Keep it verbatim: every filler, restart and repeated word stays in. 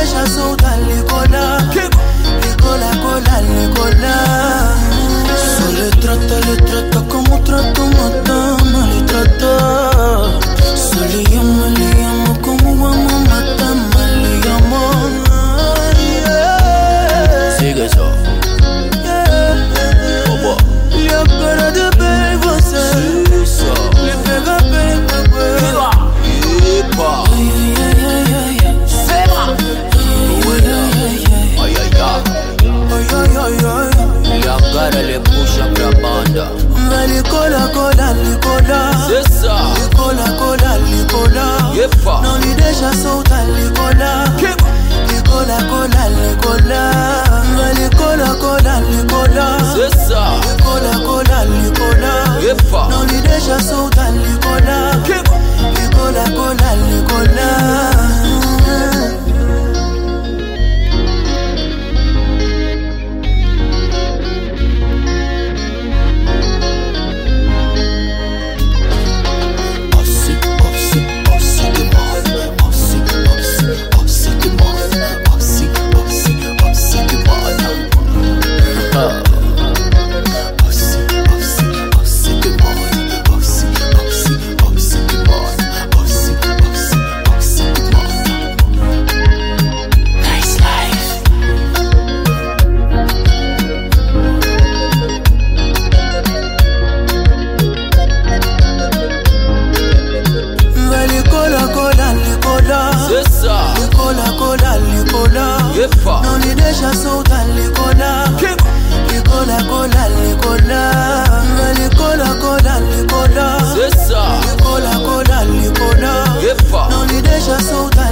déjà sauta l'écola. L'écola, cola, l'écola. So le trata, le trata como trato madama, le trata. So le llamo, le llamo como vamos matama, le llamo. Sigue eso. Bobo. La cara de belle você. Le pega belle bébé. Yepa. Sema. Ay ay ay. Ay ay ay ay. La cara le puxa pra banda. Vale cola cola licola. C'est ça. Licola cola licola. Yepa. Non li déjà sauta licola. Licola cola licola. Vale cola cola licola. C'est ça. Licola cola licola. Yepa. Non li déjà sauta licola. Licola cola licola. Non li déjà sauta l'écola. L'écola, cola, l'écola. L'écola, cola, l'écola. C'est ça. L'écola, cola, l'écola. Yepa. Non li déjà sauta